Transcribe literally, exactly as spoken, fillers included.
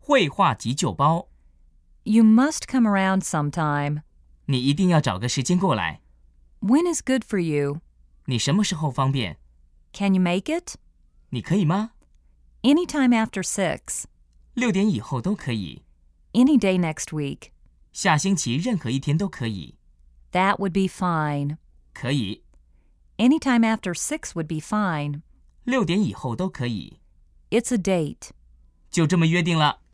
绘画急救包。 You must come around sometime. 你一定要找个时间过来。 When is good for you? 你什么时候方便？ Can you make it? 你可以吗？ Anytime after six. 六点以后都可以。 Any day next week. 下星期任何一天都可以。 That would be fine. 可以。 Anytime after six would be fine. 六点以后都可以。 It's a date. 就这么约定了。